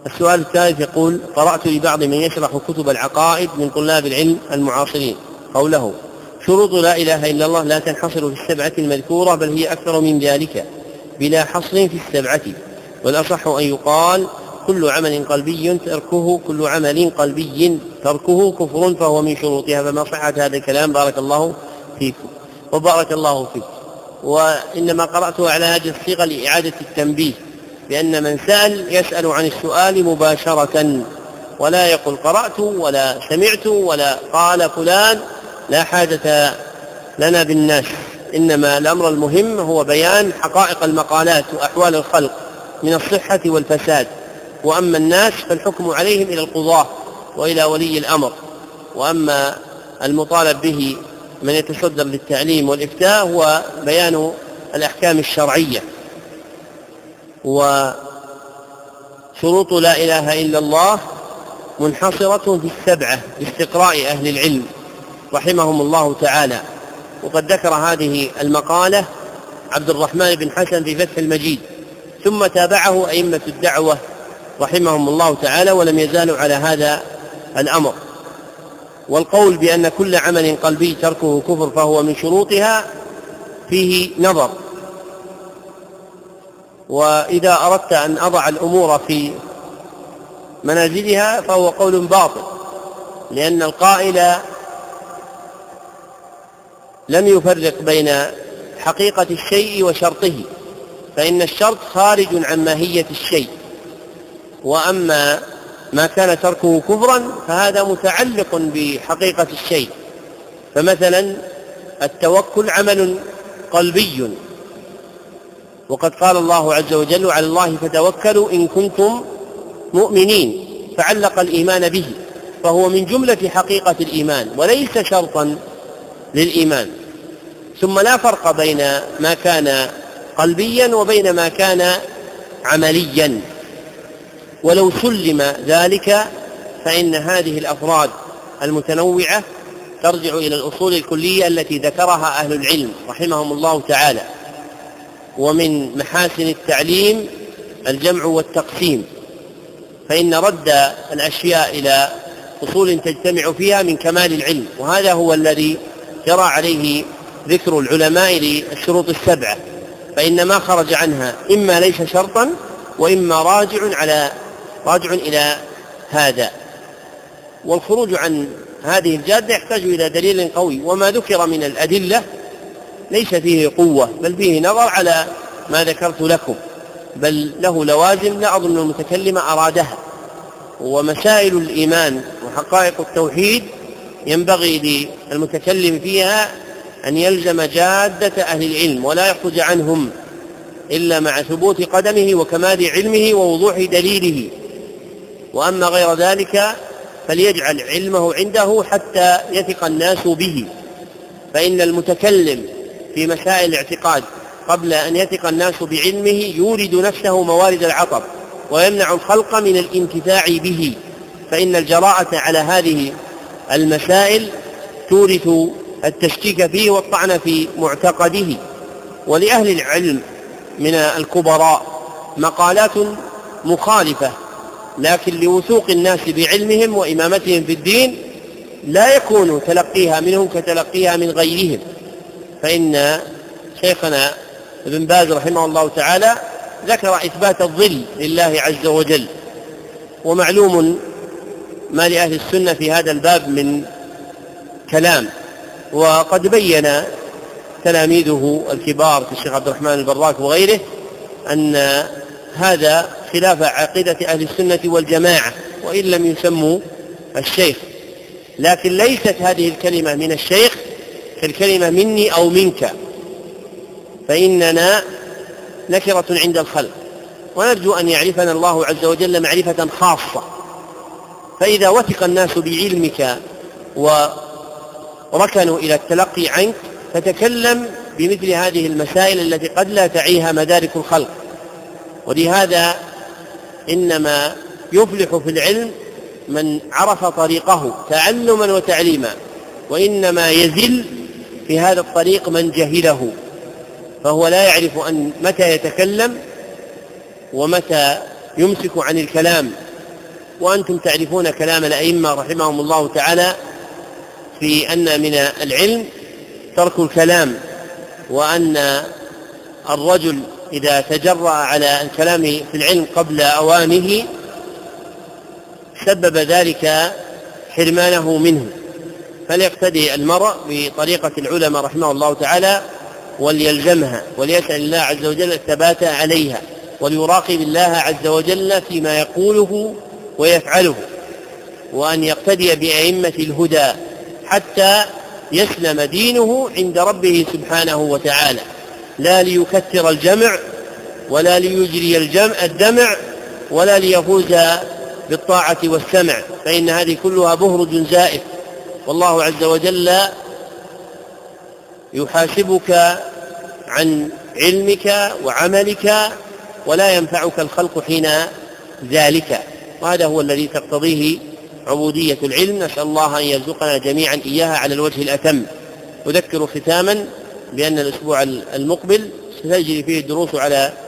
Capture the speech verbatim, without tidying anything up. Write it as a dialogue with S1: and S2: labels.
S1: السؤال الثالث يقول: قرأت لبعض من يشرح كتب العقائد من طلاب العلم المعاصرين قوله: شروط لا إله إلا الله لا تنحصر في السبعة المذكورة بل هي أكثر من ذلك بلا حصر في السبعة، والأصح أن يقال كل عمل قلبي تركه كل عمل قلبي تركه كفر فهو من شروطها. فما صحة هذا الكلام؟ بارك الله فيكم. وبارك الله فيك. وإنما قرأته على هذه الصيغة لإعادة التنبيه بأن من سأل يسأل عن السؤال مباشرة، ولا يقول قرأت ولا سمعت ولا قال فلان، لا حاجة لنا بالناس، إنما الأمر المهم هو بيان حقائق المقالات وأحوال الخلق من الصحة والفساد، وأما الناس فالحكم عليهم إلى القضاة وإلى ولي الأمر، وأما المطالب به من يتصدر للتعليم والإفتاء هو بيان الأحكام الشرعية. وشروط لا إله إلا الله منحصرة في السبعة باستقراء أهل العلم رحمهم الله تعالى، وقد ذكر هذه المقالة عبد الرحمن بن حسن في فتح المجيد، ثم تابعه أئمة الدعوة رحمهم الله تعالى، ولم يزالوا على هذا الأمر. والقول بأن كل عمل قلبي تركه كفر فهو من شروطها فيه نظر، وإذا أردت أن أضع الأمور في منازلها فهو قول باطل، لأن القائل لم يفرق بين حقيقة الشيء وشرطه، فإن الشرط خارج عن ماهية الشيء، وأما ما كان تركه كفرا فهذا متعلق بحقيقة الشيء. فمثلا التوكل عمل قلبي، وقد قال الله عز وجل: على الله فتوكلوا إن كنتم مؤمنين، فعلق الإيمان به، فهو من جملة حقيقة الإيمان وليس شرطا للإيمان. ثم لا فرق بين ما كان قلبيا وبين ما كان عمليا، ولو سلم ذلك فإن هذه الأفراد المتنوعة ترجع إلى الأصول الكلية التي ذكرها أهل العلم رحمهم الله تعالى. ومن محاسن التعليم الجمع والتقسيم، فإن رد الأشياء إلى أصول تجتمع فيها من كمال العلم، وهذا هو الذي جرى عليه ذكر العلماء للشروط السبعة، فإن ما خرج عنها إما ليس شرطا وإما راجع على راجع إلى هذا. والخروج عن هذه الجادة يحتاج إلى دليل قوي، وما ذكر من الأدلة ليس فيه قوة بل فيه نظر على ما ذكرت لكم، بل له لوازم لا أظن المتكلم أرادها. ومسائل الإيمان وحقائق التوحيد ينبغي للمتكلم فيها أن يلزم جادة أهل العلم ولا يخرج عنهم إلا مع ثبوت قدمه وكمال علمه ووضوح دليله، وأما غير ذلك فليجعل علمه عنده حتى يثق الناس به، فإن المتكلم في مسائل الاعتقاد قبل أن يثق الناس بعلمه يورد نفسه موارد العطب ويمنع الخلق من الانتفاع به، فإن الجراءة على هذه المسائل تورث التشكيك فيه والطعن في معتقده. ولأهل العلم من الكبراء مقالات مخالفة، لكن لوثوق الناس بعلمهم وإمامتهم في الدين لا يكون تلقيها منهم كتلقيها من غيرهم. فإن شيخنا ابن باز رحمه الله تعالى ذكر إثبات الظل لله عز وجل، ومعلوم ما لأهل السنة في هذا الباب من كلام، وقد بين تلاميذه الكبار كالشيخ عبد الرحمن البراك وغيره أن هذا خلاف عقيدة أهل السنة والجماعة وإن لم يسموا الشيخ، لكن ليست هذه الكلمة من الشيخ كالكلمة مني أو منك، فإننا نكرة عند الخلق، ونرجو أن يعرفنا الله عز وجل معرفة خاصة. فإذا وثق الناس بعلمك وركنوا إلى التلقي عنك فتكلم بمثل هذه المسائل التي قد لا تعيها مدارك الخلق. ولهذا إنما يفلح في العلم من عرف طريقه تعلما وتعليما، وإنما يزل في هذا الطريق من جهله، فهو لا يعرف أن متى يتكلم ومتى يمسك عن الكلام وأنتم تعرفون كلام الأئمة رحمهم الله تعالى في أن من العلم ترك الكلام، وأن الرجل إذا تجرأ على الكلام في العلم قبل أوانه سبب ذلك حرمانه منه، فليقتدي المرء بطريقة العلماء رحمه الله تعالى وليلزمها، وليسأل الله عز وجل الثبات عليها، وليراقب الله عز وجل فيما يقوله ويفعله، وأن يقتدي بأئمة الهدى حتى يسلم دينه عند ربه سبحانه وتعالى، لا ليكثر الجمع ولا ليجري الجمع الدمع ولا ليفوز بالطاعة والسمع، فإن هذه كلها بهرج زائف، والله عز وجل يحاسبك عن علمك وعملك ولا ينفعك الخلق حين ذلك، وهذا هو الذي تقتضيه عبودية العلم. نسأل الله أن يرزقنا جميعا إياها على الوجه الأتم. أذكر ختاما بأن الأسبوع المقبل ستجري فيه الدروس على